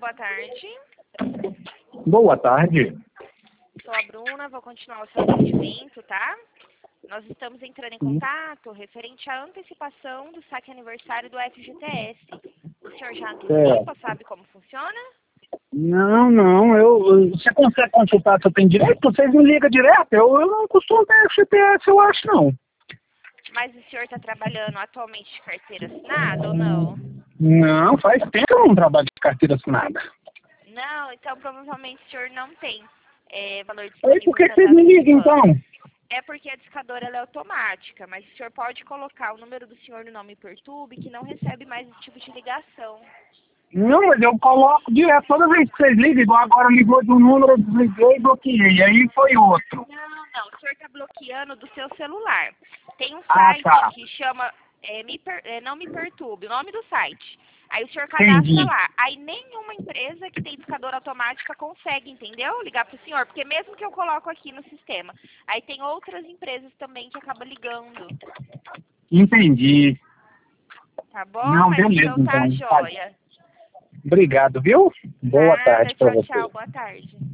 boa tarde. Boa tarde. Sou a Bruna, vou continuar o seu atendimento, tá? Nós estamos entrando em contato referente à antecipação do saque aniversário do FGTS. O senhor já antecipa, sabe como funciona? Você consegue consultar se eu tenho direito? Vocês me ligam direto? Eu não costumo ter FGTS, eu acho, não. Mas o senhor está trabalhando atualmente de carteira assinada ou não? Não, faz tempo que eu não trabalho de carteira assinada. Não, então provavelmente o senhor não tem valor Aí disponível por que para vocês estar me ligam, antecipando. então? É porque a discadora ela é automática, mas o senhor pode colocar o número do senhor no nome Pertube, que não recebe mais esse tipo de ligação. Não, mas eu coloco direto. Toda vez que vocês ligam, igual agora ligou de um número, eu desliguei e bloqueei. Aí foi outro. Não, o senhor está bloqueando do seu celular. Tem um Ah, site tá. que chama Não Me Perturbe, o nome do site. Aí o senhor Entendi. cadastra lá. Aí nenhuma empresa que tem discadora automática consegue, entendeu? Ligar para o senhor, porque mesmo que eu coloco aqui no sistema, aí tem outras empresas também que acabam ligando. Entendi. Tá bom? Não, Mas beleza, então tá então. jóia. Obrigado, viu? Boa Nada, tarde para tchau, você. tchau, boa tarde.